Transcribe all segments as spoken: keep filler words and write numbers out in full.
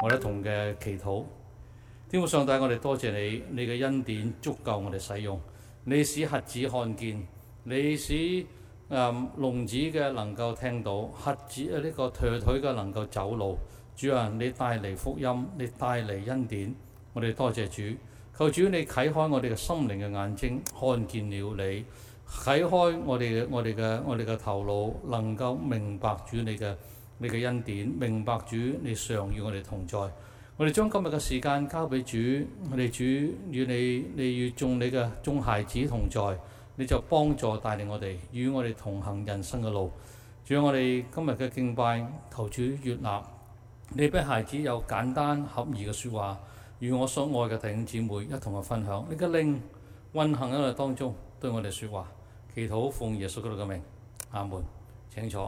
我哋一同嘅祈禱。天父上帝，我哋多謝你，你嘅恩典足夠我哋使用。你使瞎子看見，你使誒聾子嘅能夠聽到，瞎子啊呢個瘸腿嘅能夠走路。主啊，你帶嚟福音，你帶嚟恩典，我哋多謝主。求主你啟開我哋嘅心靈嘅眼睛，看見了你，啟開我哋嘅我哋嘅我哋嘅頭腦，能夠明白主你嘅你嘅恩典，明白主你常與我哋同在。我哋將今日嘅時間交俾主，我哋主與你，你與眾你嘅眾孩子同在，你就幫助帶領我哋，與我哋同行人生嘅路。主啊，我哋今日嘅敬拜，求主悅納。你俾孩子有簡單合宜嘅説話，與我所愛嘅弟兄姊妹一同去分享。你嘅靈運行喺我哋當中，對我哋説話。祈禱奉耶穌基督嘅名，阿門。請坐。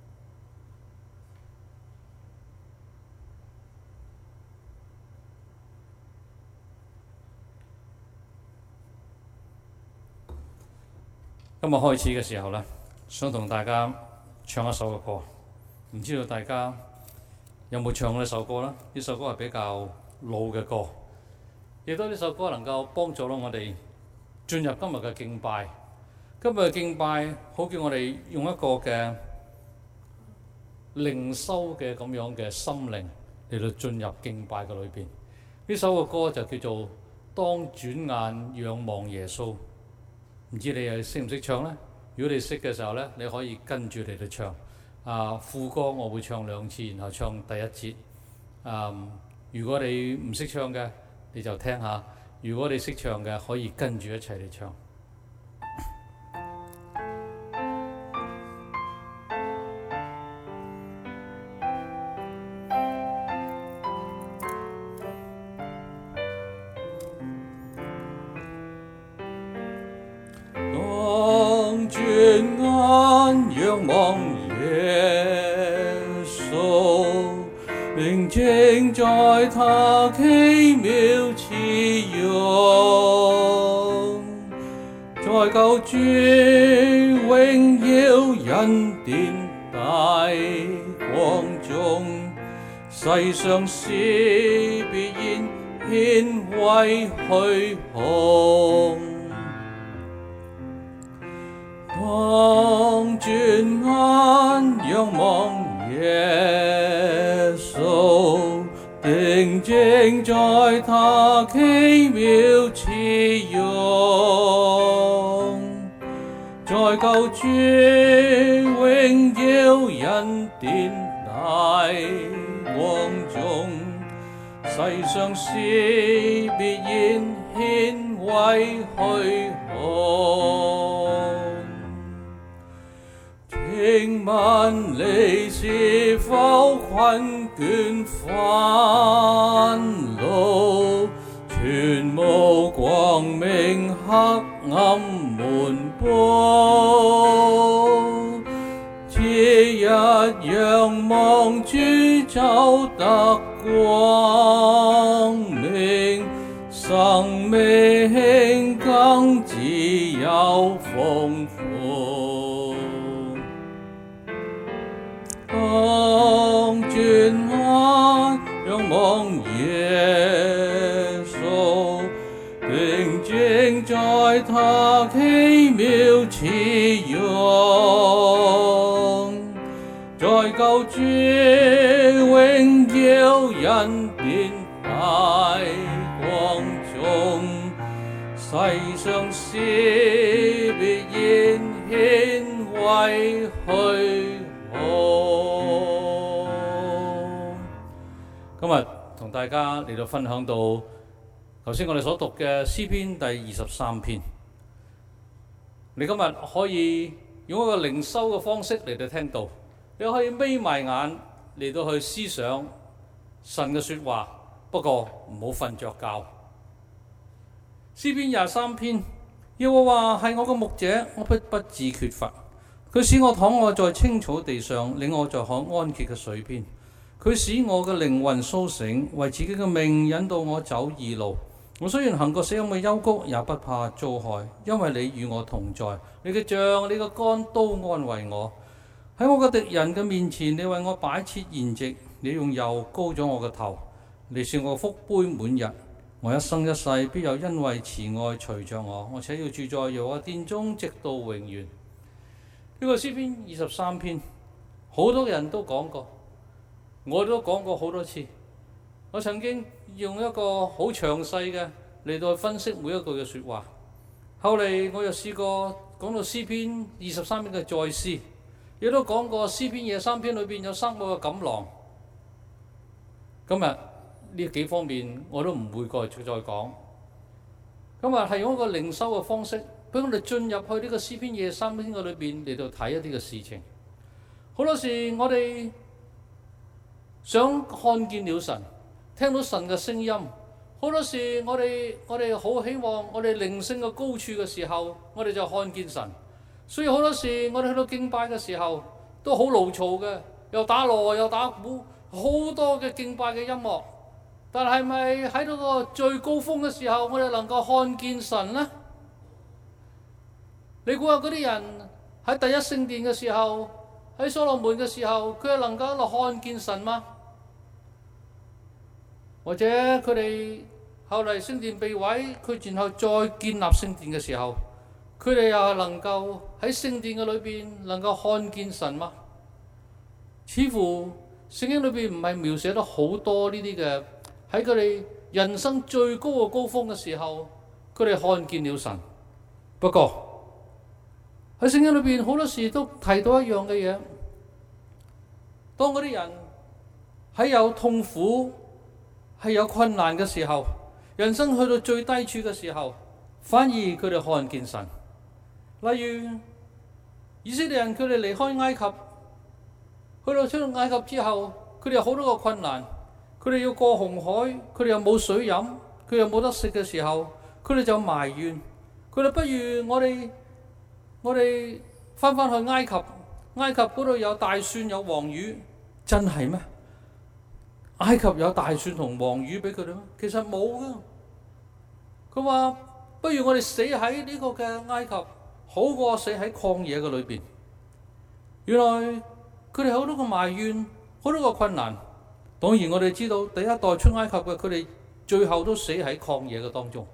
今日開始嘅時候呢，想同大家唱一首嘅歌，唔知道大家有冇唱呢首歌呢？呢首歌係比較老嘅歌，亦都呢首歌能夠幫助到我哋進入今日嘅敬拜。今日嘅敬拜好叫我哋用一個嘅靈修嘅咁樣嘅心靈嚟到進入敬拜嘅裏邊。呢首嘅歌就叫做《當轉眼仰望耶穌》。唔知你又識唔識唱呢？如果你識嘅時候呢，你可以跟住嚟到唱。啊，副歌我會唱兩次，然後唱第一節。啊，如果你唔識唱嘅，你就聽下；如果你識唱嘅，可以跟住一齊嚟唱。仰望耶穌，寧靜在他奇妙慈容，在救主榮耀恩典大光中，世上事必然顯為虛空。當轉眼仰望耶穌，定睛在他奇妙慈容，在救主榮耀恩典大光中，世上事必然顯為虛空。請問你是否困倦煩惱，全無光明，黑暗滿布？只一仰望主就得光明，生命更自由豐富。當轉眼仰望耶穌，定睛在他奇妙慈容，在救主榮耀恩典大光中，世上事必然顯為虛空。今日同大家嚟到分享到頭先我哋所讀嘅詩篇第二十三篇。你今日可以用一個靈修嘅方式嚟到聽到，你可以眯埋眼嚟到去思想神嘅說話，不過唔好瞓着覺。詩篇廿三篇，耶和華係我嘅牧者，我不不致缺乏。佢使我躺臥在青草地上，領我在可安歇嘅水邊。佢使我嘅靈魂甦醒，為自己嘅命引導我走義路。我雖然行過死蔭嘅幽谷，也不怕遭害，因為你與我同在。你嘅杖、你嘅竿都安慰我。喺我嘅敵人嘅面前，你為我擺設筵席，你用油膏咗我嘅頭， 你是我福杯滿溢，我一生一世必有恩惠慈愛隨着我，我且要住在耶和華殿中，直到永遠。呢、這個詩篇二十三篇，好多人都講過，我都講過好多次。我曾經用一個好詳細嘅嚟到分析每一句嘅説話。後嚟我又試過講到詩篇二十三篇嘅再思，亦都講過詩篇廿三篇裏邊有三個嘅錦囊。今日呢幾方面我都唔會再再講。今日係用一個靈修嘅方式，俾我哋進入去呢個詩篇廿三篇嘅裏邊嚟到睇一啲嘅事情。好多時我哋想看見了神，聽到神嘅聲音。好多時我哋我哋好希望我哋靈性嘅高處嘅時候，我哋就看見神。所以好多時我哋去到敬拜嘅時候都好勞嘈嘅，又打鑼又打鼓，好多嘅敬拜嘅音樂。但係咪喺到個最高峰嘅時候，我哋能夠看見神呢？你估下嗰啲人喺第一聖殿嘅時候，喺所羅門嘅時候，佢係能夠一路看見神嗎？或者佢哋後嚟聖殿被毀，佢然後再建立聖殿嘅時候，佢哋又係能夠喺聖殿嘅裏邊能夠看見神嗎？似乎聖經裏邊唔係描寫得好多呢啲嘅，喺佢哋人生最高嘅高峰嘅時候，佢哋看見了神。不過喺聖經裏邊好多時都提到一樣嘅嘢，當嗰啲人喺有痛苦，係有困難嘅時候，人生去到最低處嘅時候，反而佢哋看見神。例如以色列人，佢哋離開埃及，去到出到埃及之後，佢哋有好多個困難，佢哋要過紅海，佢哋又冇水飲，佢又冇得食嘅時候，佢哋就埋怨，佢哋不如我哋我哋翻返去埃及，埃及嗰度有大蒜有黃魚，真係咩？埃及有大蒜同黃魚俾佢哋咩？其實冇噶。佢話不如我哋死喺呢個嘅埃及，好過死喺曠野嘅裏邊。原來佢哋好多個埋怨，好多個困難。當然我哋知道第一代出埃及嘅，佢哋最後都死喺曠野嘅當中。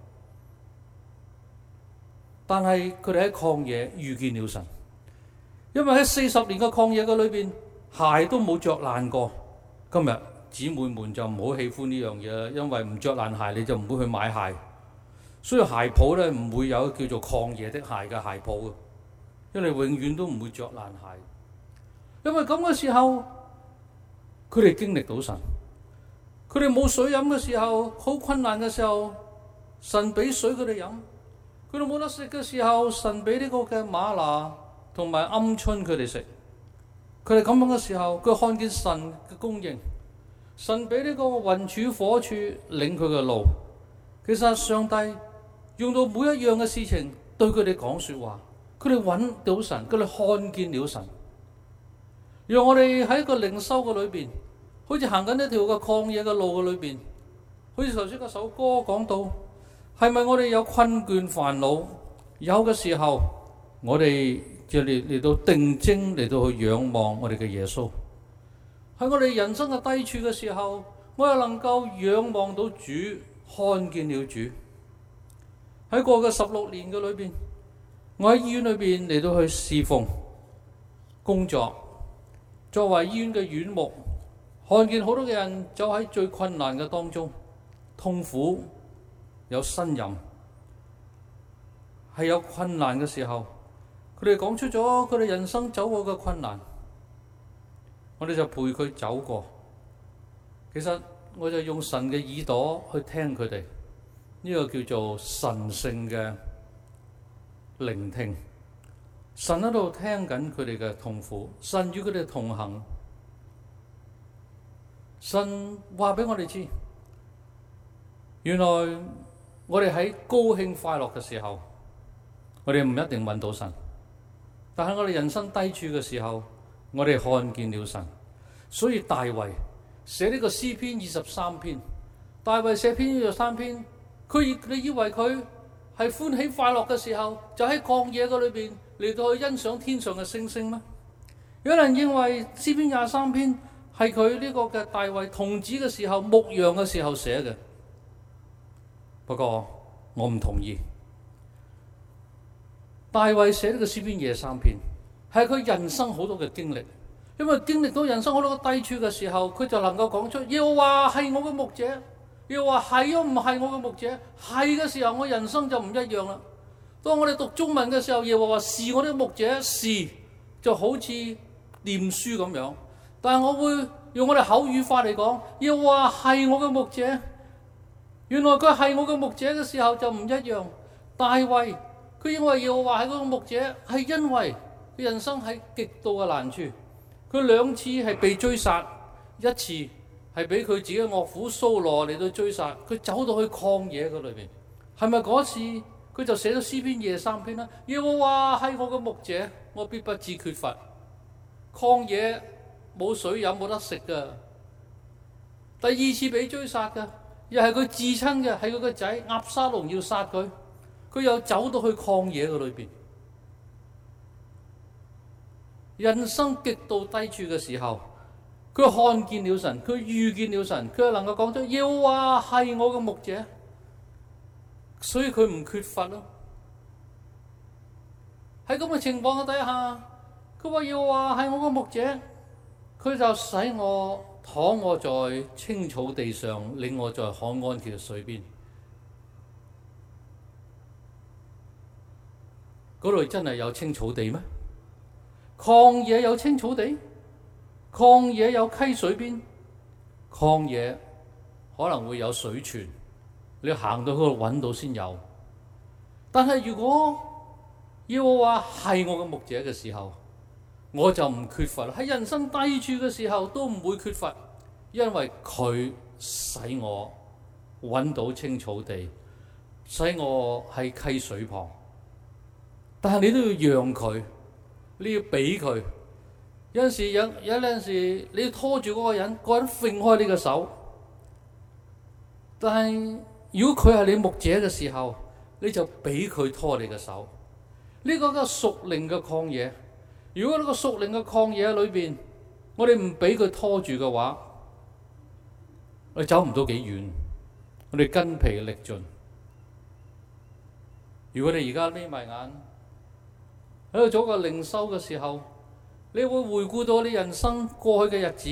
但係佢哋喺曠野遇見了神，因為喺四十年嘅曠野嘅裏邊，鞋都冇着爛過。今日姊妹們就唔好喜歡呢樣嘢，因為唔着爛鞋你就唔會去買鞋。所以鞋鋪咧唔會有叫做曠野的鞋嘅鞋鋪嘅，因為永遠都唔會着爛鞋。因為咁嘅時候，佢哋經歷到神，佢哋冇水飲嘅時候，好困難嘅時候，神俾水佢哋飲；佢哋冇得食嘅時候，神俾呢個嘅嗎哪同埋鵪鶉佢哋食。佢哋咁樣嘅時候，佢看見神嘅供應。神俾呢個雲柱火柱領佢嘅路。其實上帝用到每一樣嘅事情對佢哋講說話，佢哋揾到神，佢哋看見了神。讓我哋喺一個靈修嘅裏邊，好似行緊一條嘅曠野嘅路嘅裏邊，好似頭先嗰首歌講到，係咪我哋有困倦煩惱？有嘅時候，我哋就嚟嚟到定睛嚟到去仰望我哋嘅耶穌。喺我哋人生嘅低處嘅時候，我又能夠仰望到主，看見了主。喺過嘅十六年嘅裏邊，我喺醫院裏邊嚟到去侍奉工作，作為醫院嘅院牧，看見好多嘅人走喺最困難嘅當中，痛苦有呻吟，係有困難嘅時候，佢哋講出咗佢哋人生走過嘅困難。我哋就陪佢走過，其實我就用神嘅耳朵去聽佢哋，呢個叫做神聖嘅聆聽。神喺度聽緊佢哋嘅痛苦，神與佢哋同行。神話俾我哋知，原來我哋喺高興快樂嘅時候，我哋唔一定揾到神，但係我哋人生低處嘅時候，我哋看見了神。所以大衛寫呢個詩篇二十三篇，大衛寫篇二十三篇，佢你以為佢係歡喜快樂嘅時候，就喺曠野嗰裏邊嚟到去欣賞天上嘅星星咩？有人認為詩篇廿三篇係佢呢個嘅大衛童子嘅時候牧羊嘅時候寫嘅。不過我唔同意，大衛寫呢個詩篇廿三篇係佢人生好多嘅經歷，因為經歷到人生好多嘅低處嘅時候，佢就能夠講出耶和華係我嘅牧者，耶和華係都唔係我嘅牧者，係嘅時候我人生就唔一樣啦。當我哋讀中文嘅時候，耶和華是我的牧者，是就好似念書咁樣，但係我會用我哋口語化嚟講，耶和華係我嘅牧者。原來佢係我嘅牧者嘅時候就唔一樣。大衛佢認為耶和華係嗰個牧者，係因為佢人生喺極度嘅難處，佢兩次係被追殺，一次係俾佢自己嘅岳父掃羅嚟到追殺，佢走到去曠野嗰裏邊，係咪嗰次佢就寫咗詩篇廿三篇啦？耶和華係我嘅牧者，我必不致缺乏。曠野冇水飲冇得食噶。第二次俾追殺噶，又係佢至親嘅，係佢個仔押沙龍要殺佢，佢又走到去曠野嘅裏邊。人生極度低處嘅時候，佢看見了神，佢遇見了神，佢能夠講出耶和華係我嘅牧者，所以佢唔缺乏咯。喺咁嘅情況嘅底下，佢話耶和華係我嘅牧者，佢就使我躺我在青草地上，領我在可安歇嘅水邊。嗰度真係有青草地咩？曠野有青草地，曠野有溪水邊，曠野可能會有水泉，你行到嗰度揾到先有。但係如果要我話係我嘅牧者嘅時候，我就唔缺乏。喺人生低處嘅時候都唔會缺乏，因為佢使我揾到青草地，使我喺溪水旁。但係你都要讓佢，你要俾佢。有陣時有有陣時你要拖住嗰個人，嗰個人揈開你嘅手。但係如果佢係你牧者嘅時候，你就俾佢拖你嘅手。呢個係屬靈嘅曠野。如果呢個屬靈嘅曠野裏邊，我哋唔俾佢拖住嘅話，我哋走唔到幾遠，我哋筋疲力盡。如果你而家眯埋眼喺度做個靈修嘅時候，你會回顧到你人生過去嘅日子，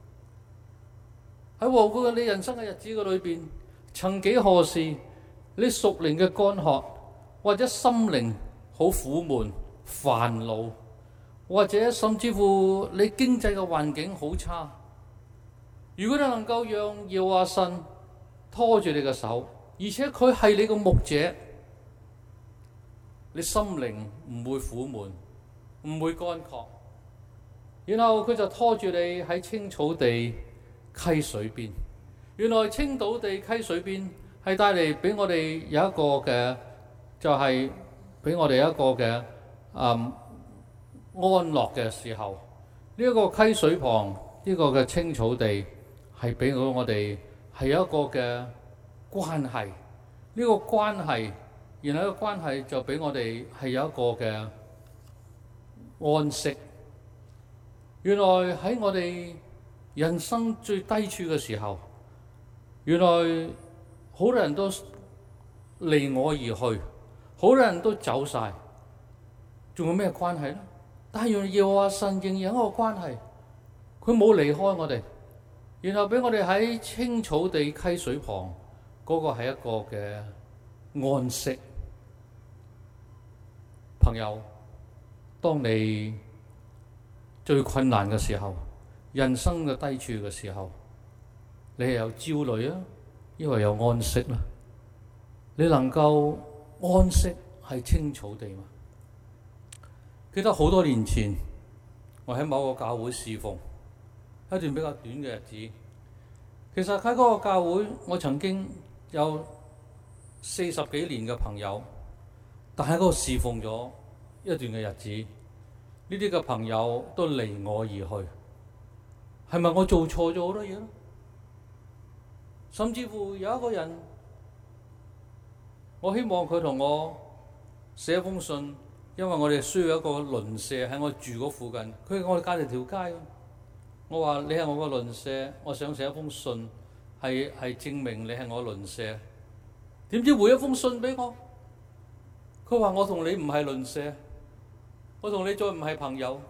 喺回顧你人生嘅日子嘅裏邊，曾幾何時你屬靈嘅乾渴，或者心靈好苦悶、煩惱，或者甚至乎你經濟嘅環境好差。如果你能夠讓耶和華神拖住你嘅手，而且佢係你個牧者，你心靈唔會苦悶，唔會乾涸。然後佢就拖住你喺青草地、溪水邊。原來青草地、溪水邊係帶嚟俾我哋有一個嘅，就係、是、俾我哋一個嘅、嗯、安樂嘅時候。呢、這、一個溪水旁，呢、這個嘅青草地係俾到我哋係有一個嘅關係。呢、這個關係，然後呢個關係就俾我哋係有一個嘅安息。原來喺我哋人生最低處嘅時候，原來好多人都離我而去，好多人都走晒，仲有咩關係呢？但係原來耶和華神仍然有一個關係，佢冇離開我哋，然後俾我哋喺青草地溪水旁，嗰個係一個嘅安息。朋友，當你最困難嘅時候，人生嘅低處嘅時候，你係有焦慮啊，抑或有安息啦？你能夠安息喺青草地嗎？記得好多年前，我喺某個教會侍奉一段比較短嘅日子。其實喺嗰個教會，我曾經有四十幾年嘅朋友，但喺嗰度侍奉咗一段嘅日子。呢啲嘅朋友都離我而去，係咪我做錯咗好多嘢咧？甚至乎有一個人，我希望佢同我寫封信，因為我哋需要一個鄰舍喺我住嗰附近，佢係我哋隔離條街。 我話你係我個鄰舍，我想寫一封信，係係證明你係我鄰舍。點知回一封信俾我，佢話我同你唔係鄰舍，我同你再唔係朋友。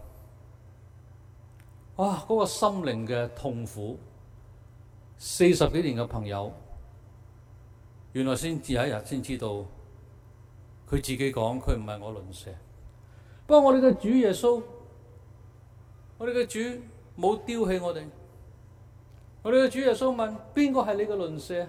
哇！嗰個心靈嘅痛苦，四十幾年嘅朋友，原來先至有一日先知道，佢自己講佢唔係我鄰舍。不過我哋嘅主耶穌，我哋嘅主冇丟棄我哋。我哋嘅主耶穌問：邊個係你嘅鄰舍？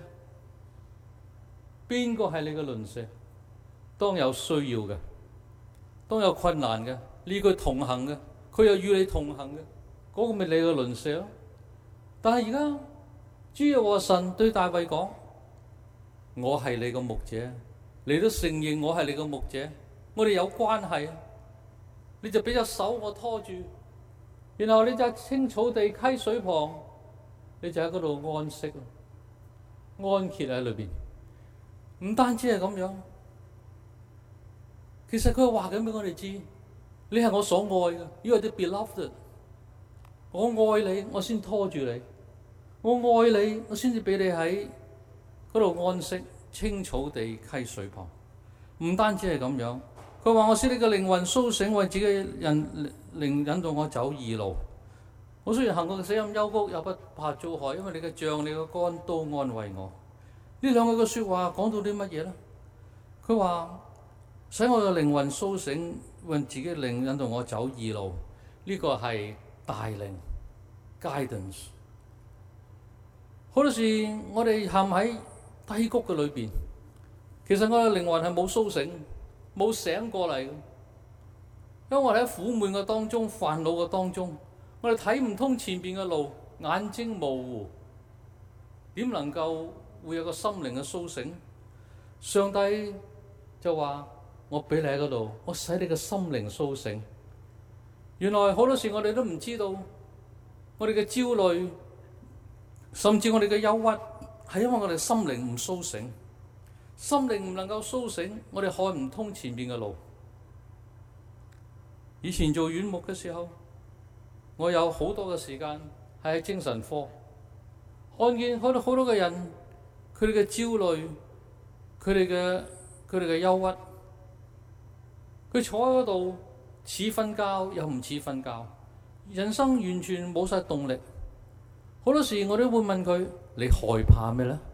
邊個係你嘅鄰舍？當有需要嘅，當有困難嘅，呢句同行嘅，佢又與你同行嘅，嗰個咪你嘅鄰舍咯。但係而家主耶和華神對大衛講：我係你個牧者，你都承認我係你個牧者，我哋有關係，你就俾隻手我拖住，然後你就喺青草地溪水旁，你就喺嗰度安息，安歇喺裏邊。唔單止係咁樣，其實佢話緊俾我哋知，你係我所愛嘅，You are the beloved。我愛你，我先拖住你；我愛你，我先至俾你喺嗰度安息，青草地溪水旁。唔單止係咁樣，佢話我使你嘅靈魂甦醒，為自己嘅人靈引導我走義路。我雖然行過死蔭幽谷，又不怕遭害，因為你嘅杖、你嘅竿都安慰我。呢兩句嘅說話講到啲乜嘢呢？佢話使我嘅靈魂甦醒，為自己靈引導我走義路。呢、這個係帶領 guidance。好多時我哋陷喺低谷嘅裏邊，其實我嘅靈魂係冇甦醒，冇醒過嚟嘅。因為我哋喺苦悶嘅當中、煩惱嘅當中，我哋睇唔通前邊嘅路，眼睛模糊，點能夠會有個心靈嘅甦醒？上帝就話：我俾你喺嗰度，我使你嘅心靈甦醒。原來好多時我哋都唔知道，我哋嘅焦慮，甚至我哋嘅憂鬱，係因為我哋心靈唔甦醒，心靈唔能夠甦醒，我哋看唔通前面嘅路。以前做院牧嘅時候，我有好多嘅時間係喺精神科，看見好多好多嘅人，佢哋嘅焦慮，佢哋嘅佢哋嘅憂鬱，佢坐喺嗰度似瞓覺又唔似瞓覺，人生完全冇晒動力。好多時我都會問佢：你害怕咩呢？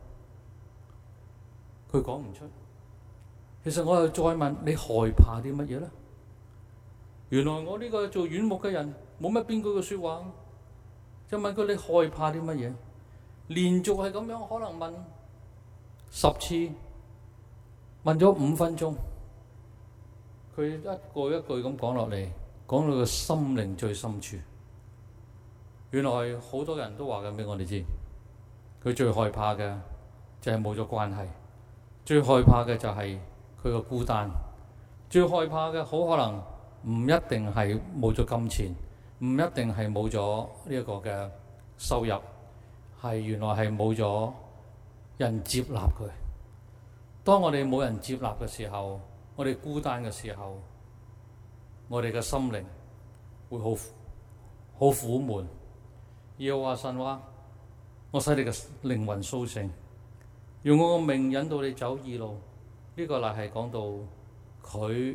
佢講唔出。其實我又再問：你害怕啲乜嘢呢？原來我呢個做院牧嘅人冇乜邊句嘅說話，就問佢：你害怕啲乜嘢？連續係咁樣，可能問十次，問咗五分鐘，佢一句一句咁講落嚟，講到個心靈最深處。原來好多人都話緊俾我哋知，佢最害怕嘅就係冇咗關係，最害怕嘅就係佢個孤單，最害怕嘅好可能唔一定係冇咗金錢，唔一定係冇咗呢一個嘅收入，係原來係冇咗人接納佢。當我哋冇人接納嘅時候，我哋孤單嘅時候，我哋嘅心靈會好好苦悶。耶和華神話：我使你嘅靈魂甦醒，用我個名引導你走義路。呢、這個乃係講到佢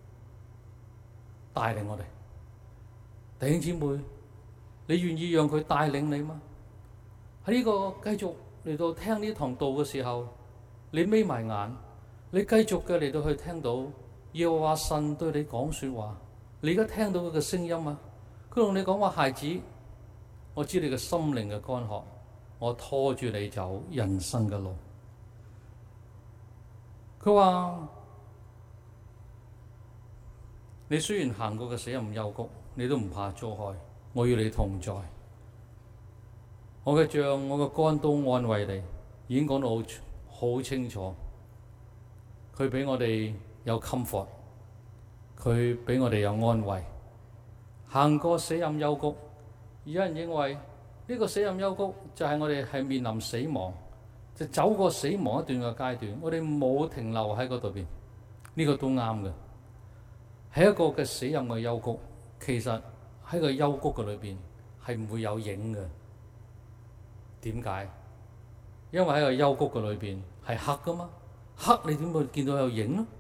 帶領我哋。弟兄姊妹，你願意讓佢帶領你嗎？喺呢個繼續嚟到聽呢堂道嘅時候，你眯埋眼，你繼續嘅嚟到去聽到耶和華神對你講說話。你而家聽到佢嘅聲音啊？佢同你講話：孩子，我知你嘅心靈嘅乾渴，我拖住你走人生嘅路。佢話：你雖然行過嘅死蔭幽谷，你都唔怕遭害，我與你同在。我嘅杖、我嘅竿都安慰你，已經講到好好清楚。佢俾我哋有 comfort， 佢俾我哋有安慰。行過死蔭幽谷，有人認為呢個死蔭幽谷就係我哋係面臨死亡，就走過死亡一段嘅階段，我哋冇停留喺嗰度邊，呢個都啱嘅。係一個嘅死蔭嘅幽谷，其實喺個幽谷嘅裏邊係唔會有影嘅。點解？因為喺個幽谷嘅裏邊係黑噶嘛，黑你點會見到有影呢？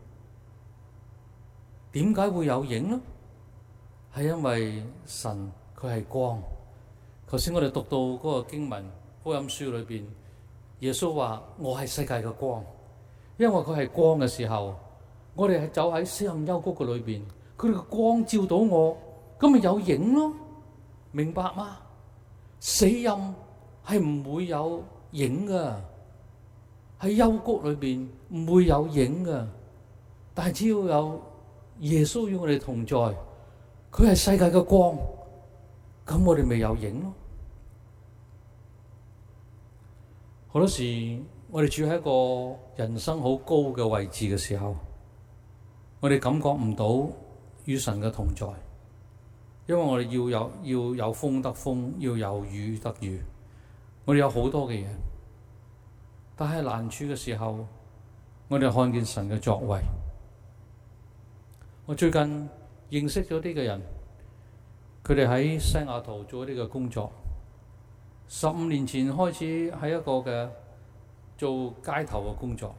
點解會有影呢？係因為神佢係光。頭先我哋讀到嗰個經文福音書裏邊，耶穌話我係世界嘅光。因為佢係光嘅時候，我哋係走喺死蔭幽谷嘅裏邊，佢哋嘅光照到我，咁咪有影咯。明白嗎？死蔭係唔會有影噶，喺幽谷裏邊唔會有影噶。但係只要有耶穌與我哋同在，佢係世界嘅光，咁我哋咪有影咯。好多時我哋住喺一個人生好高嘅位置嘅時候，我哋感覺唔到與神嘅同在，因為我哋要有要有風得風，要有雨得雨，我哋有好多嘅嘢。但係難處嘅時候，我哋看見神嘅作為。我最近認識咗啲嘅人，佢哋喺西雅圖做一啲嘅工作。十五年前開始喺一個嘅做街頭嘅工作，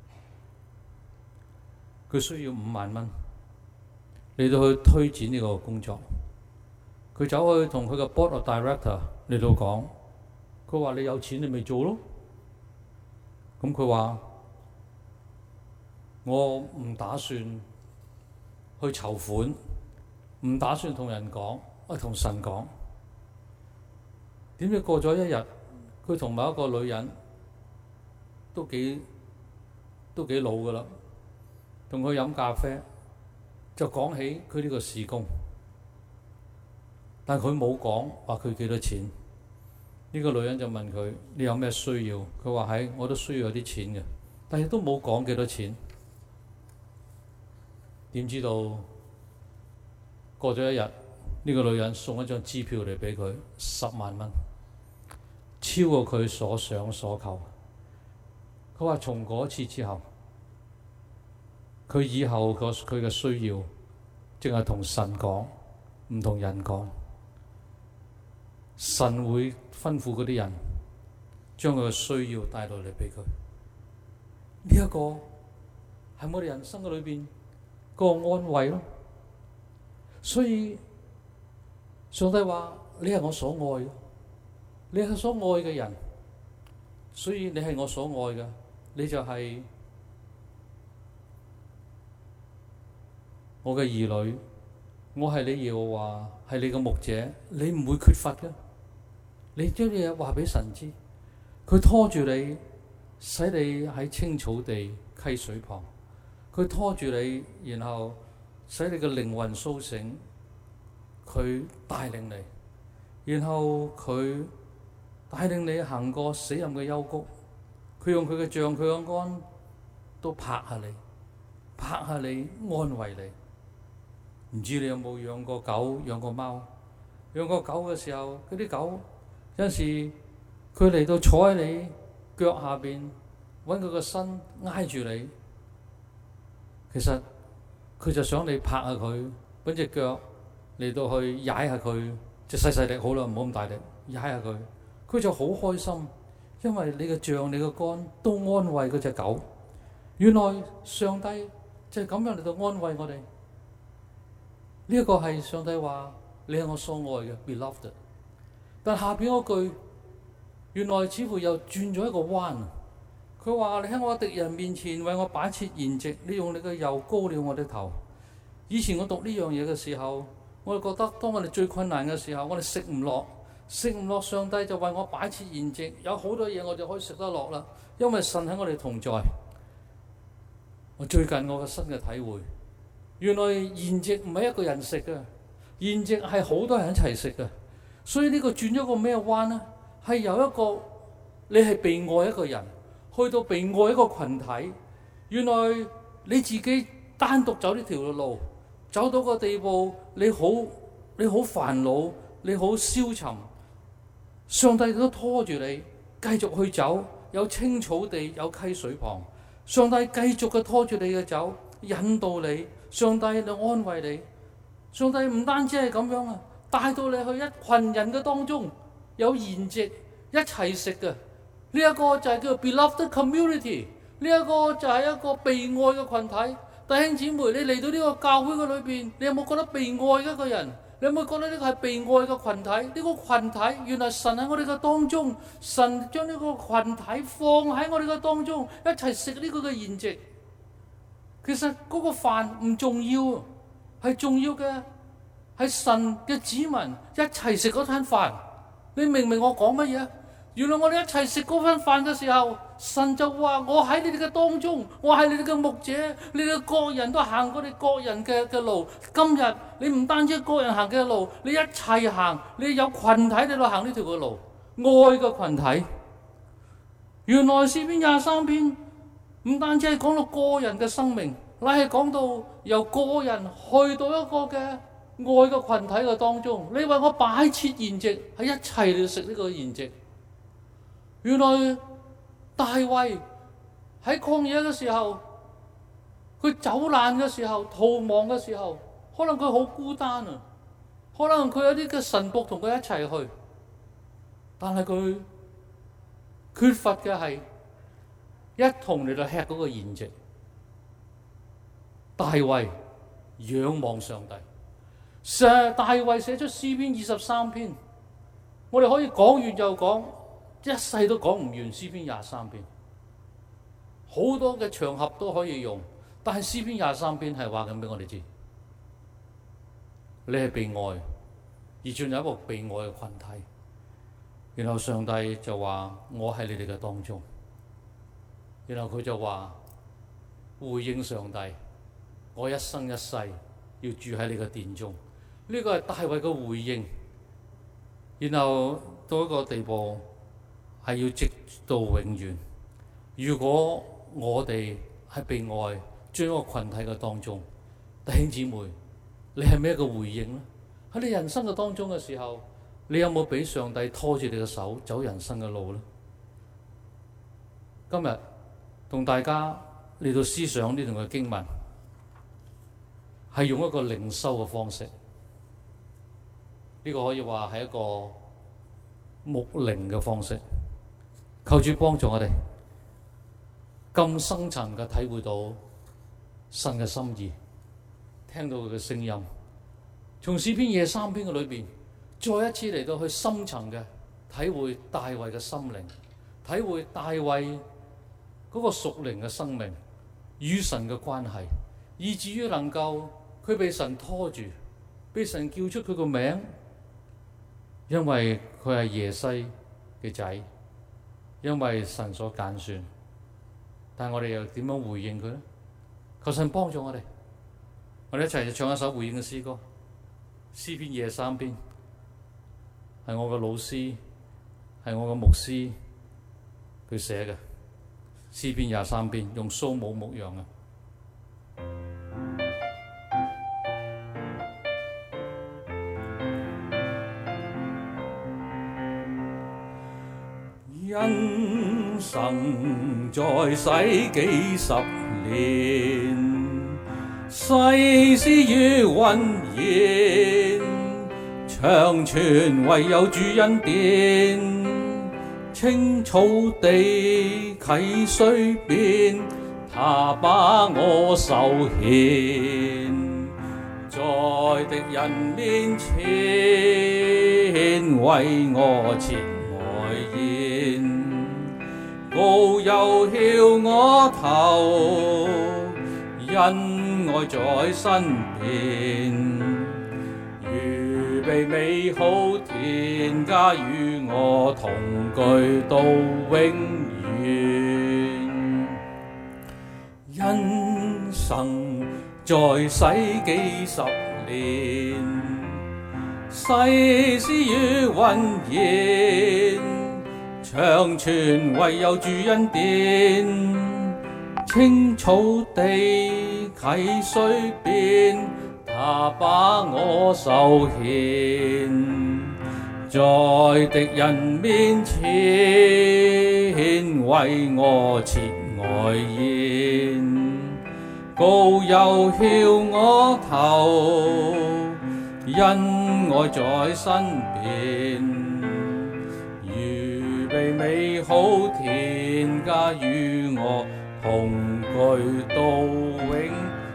佢需要五萬蚊嚟到去推展呢個工作。佢走去同佢嘅 board of director 嚟到講，佢話你有錢你咪做咯。咁佢話我唔打算去籌款，唔打算同人講，我同神講。點知過咗一日，佢同某一個女人都幾都幾老噶啦，同佢飲咖啡，就講起佢呢個事工，但佢冇講話佢幾多錢。呢個女人就問佢：你有咩需要？佢話係我都需要有啲錢嘅，但係都冇講幾多錢。點知道過咗一日，呢個女人送一張支票嚟俾佢，十萬蚊，超過佢所想所求。佢話從嗰次之後，佢以後佢嘅需要淨係同神講，唔同人講。神會吩咐嗰啲人將佢嘅需要帶到嚟俾佢。呢一個係我哋人生嘅裏邊個安慰咯。所以上帝話：你係我所愛嘅，你係所愛嘅人，所以你係我所愛嘅，你就係我嘅兒女，我係你耶和華，係你嘅牧者，你唔會缺乏嘅。你將啲嘢話俾神知，佢拖住你，使你喺青草地溪水旁，佢拖住你，然後使你嘅靈魂甦醒，佢帶領你，然後佢帶領你行過死蔭嘅幽谷，佢用佢嘅杖佢嘅竿都拍下你，拍下你，安慰你。唔知你有冇養過狗養過貓？養過狗嘅時候，嗰啲狗有陣時佢嚟到坐喺你腳下邊，揾佢個身挨住你，其實佢就想你拍下佢，揾隻腳嚟到去踩下佢，即細細力好啦，唔好咁大力踩下佢，佢就好開心，因為你嘅杖你嘅竿都安慰嗰隻狗。原來上帝就係咁樣嚟到安慰我哋。呢一個係上帝話你係我所愛嘅 beloved， 但下邊嗰句原來似乎又轉咗一個彎。佢話你喺我敵人面前為我擺設筵席，你用你嘅油膏了我的頭。以前我讀呢樣嘢嘅時候，我哋覺得當我哋最困難嘅時候，我哋食唔落，食唔落，上帝就為我擺設筵席，有好多嘢我哋可以食得落啦，因為神喺我哋同在。我最近我嘅新嘅體會，原來筵席唔係一個人食嘅，筵席係好多人一齊食嘅。所以呢個轉咗個咩彎呢？係由一個你係被愛一個人，去到被愛一個群體。原來你自己單獨走呢條路，走到個地步，你好你好煩惱，你好消沉，上帝都拖住你繼續去走，有青草地，有溪水旁，上帝繼續嘅拖住你嘅走，引導你，上帝嚟安慰你。上帝唔單止係咁樣啊， 帶到你去一群人嘅當中，有筵席一齊食嘅。呢一個就係叫做 beloved community， 呢一個就係一個被愛嘅群體。弟兄姊妹，你嚟到呢個教會嘅裏邊，你有冇覺得被愛嘅一個人？你有冇覺得呢個係被愛嘅群體？呢、這個群體原來神喺我哋嘅當中，神將呢個群體放喺我哋嘅當中，一齊食呢個嘅筵席。其實嗰個飯唔重要，係重要嘅係神嘅子民一齊食嗰餐飯。你明唔明我講乜嘢？原來我哋一齊食嗰餐飯嘅時候，神就話：我喺你哋嘅當中，我係你哋嘅牧者，你哋各人都行過你各人嘅嘅路。今日你唔單止個人行嘅路，你一齊行，你有群體喺度行呢條嘅路，愛嘅群體。原來詩篇廿三篇唔單止係講到個人嘅生命，乃係講到由個人去到一個嘅愛嘅群體嘅當中。你為我擺設筵席，係一齊嚟食呢個筵席。原來大衛喺曠野嘅時候，佢走難嘅時候，逃亡嘅時候，可能佢好孤單啊，可能佢有啲嘅神僕同佢一齊去，但係佢缺乏嘅係一同嚟到吃嗰個筵席。大衛仰望上帝，寫大衛寫出詩篇二十三篇，我哋可以講完就講。一世都講唔完詩篇廿三篇，好多嘅場合都可以用，但係詩篇廿三篇係話緊俾我哋知，你係被愛，而仲有一個被愛嘅群體。然後上帝就話：我喺你哋嘅當中。然後佢就話回應上帝：我一生一世要住喺你嘅殿中。呢、這個係大衛嘅回應。然後到一個地步。係要直到永遠。如果我哋係被愛，將一個群體嘅當中，弟兄姊妹，你係咩一個回應呢？喺你人生嘅當中嘅時候，你有冇俾上帝拖住你嘅手走人生嘅路呢？今日同大家嚟到思想呢段嘅經文，係用一個靈修嘅方式。呢、這個可以話係一個牧靈嘅方式。求主幫助我哋咁深層嘅體會到神嘅心意，聽到佢嘅聲音，從詩篇廿三篇嘅裏邊，再一次嚟到去深層嘅體會大衛嘅心靈，體會大衛嗰個屬靈嘅生命與神嘅關係，以至於能夠佢被神拖住，被神叫出佢個名，因為佢係耶西嘅仔。因為神所揀選，但係我哋又點樣回應佢呢？求神幫助我哋，我哋一齊唱一首回應嘅詩歌，詩篇廿三篇，係我嘅老師，係我嘅牧師佢寫嘅詩篇廿三篇，用蘇武牧羊啊。 人生在世幾十年，世事如雲煙，長存唯有主恩典。青草地溪水邊，他把我手牽，在敵人面前為我切膏油澆我頭，恩愛在身邊，預備美好天家與我同居到永遠。人生在世幾十年，世事如雲煙，長存唯有主恩典。青草地溪水邊，他把我手牽，在敵人面前為我切愛宴，膏油澆我頭， 恩愛在身邊，預備美好天家與我同居到永